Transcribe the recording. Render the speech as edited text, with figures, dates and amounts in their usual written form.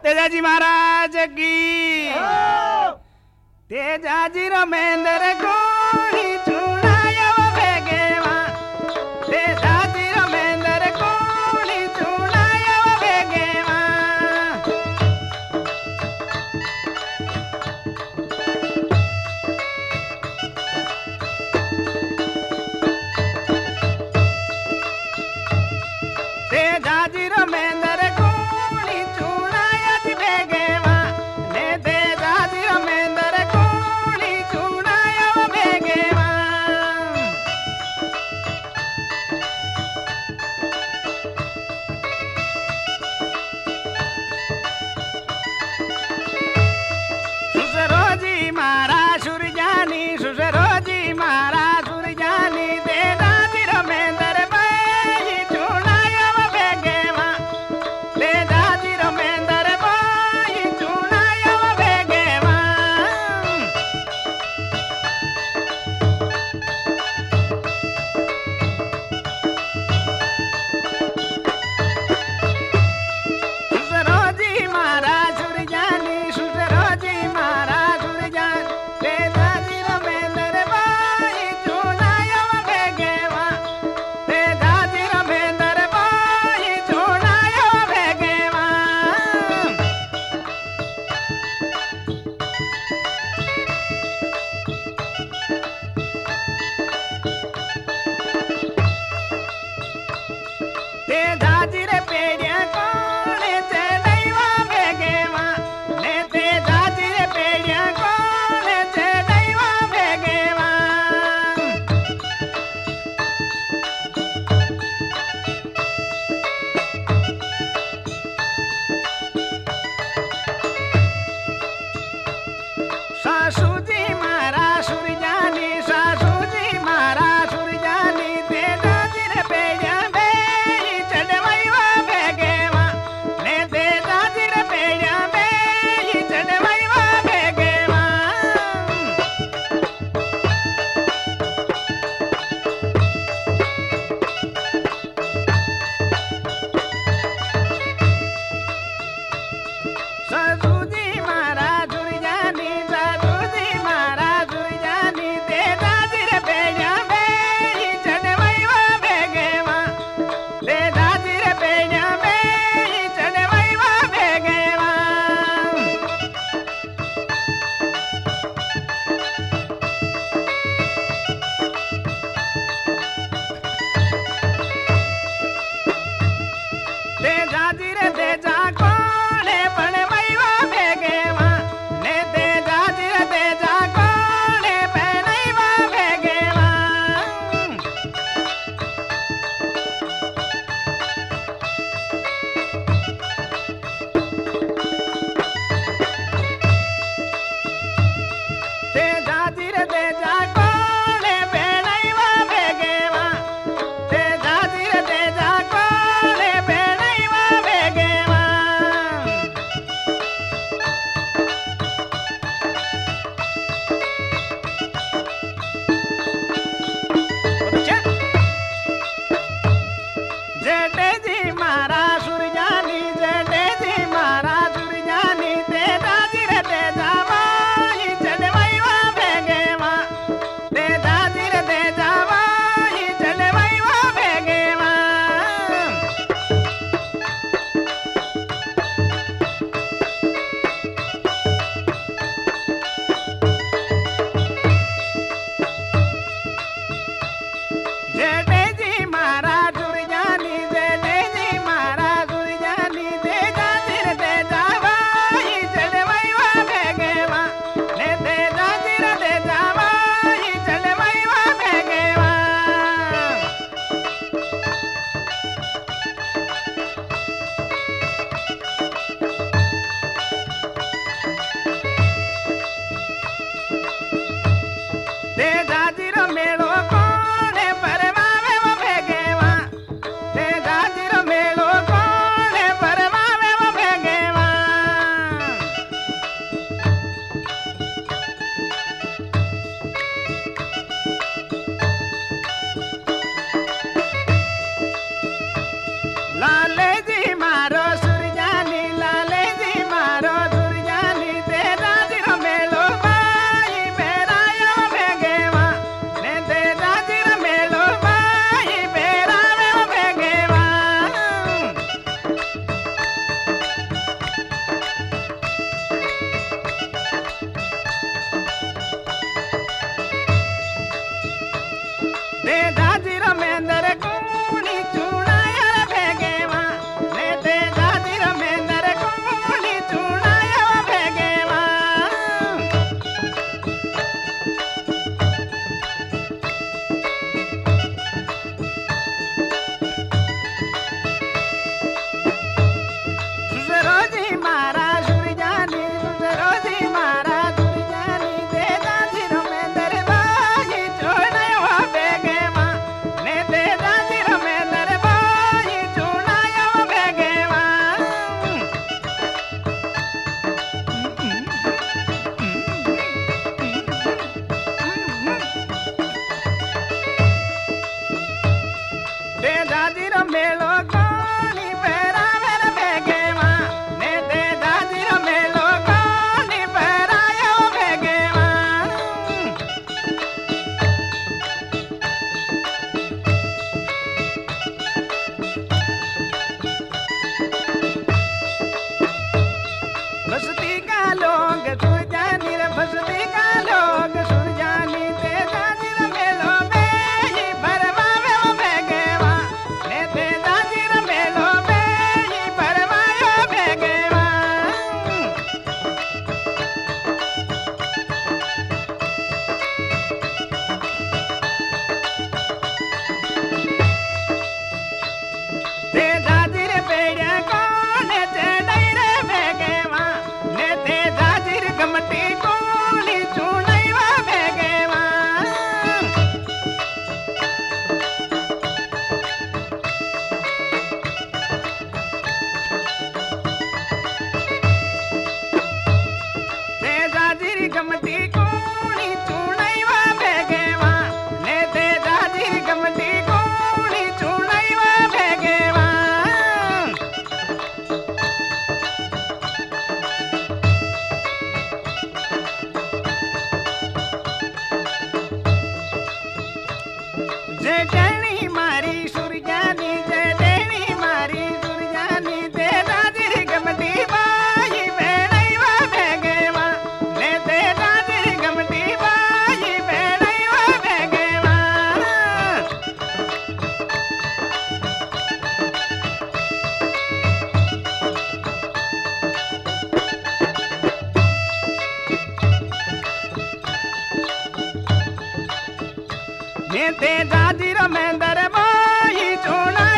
तेजाजी महाराज की तेजाजी रमेंद्र कोणी चुनायो भेगेवा तेजाजी रमेंद्र कोणी चुनायो भेगेवा तेजाजी रमेंद्र कोणी चुनायो भेगेवा ने तेजाजी रमेंद्र कोणी चुनायो भेगेवा सुसरोजी मारा सुरजानी सुसरोजी मारा सुरजानी तेजाजी रमेंद्र भाई चुनायो भेगेवा तेजाजी रमेंद्र भाई चुनायो भेगेवा सुसरोजी मारा सुरजानी सुसरोजी मारा सुरजानी तेजाजी रमेंद्र भाई चुनायो भेगेवा तेजाजी रमेंद्र भाई चुनायो भेगेवा तेजाजी रे पेड़िया कोणे चढ़ैवा भेगेवा ने तेजाजी रे पेड़िया कोणे चढ़ैवा भेगेवा सासूजी मारा सुरजानी सासूजी मारा सुरजानी तेजाजी रे पेड़िया भेई चढ़वैवा भेगेवा ने तेजाजी रे पेड़िया भेई चढ़वैवा भेगेवा सासूजी मारा सुरजानी सासूजी मारा सुरजानी तेजाजी रे पेड़िया भेई चढ़वैवा भेगेवा तेजाजी रे पेड़िया भेई चढ़वैवा भेगेवा तेजाजी रे तेजा कोणे पण वैवा भेगेवा ते जाजीर में दरबाई चुनाई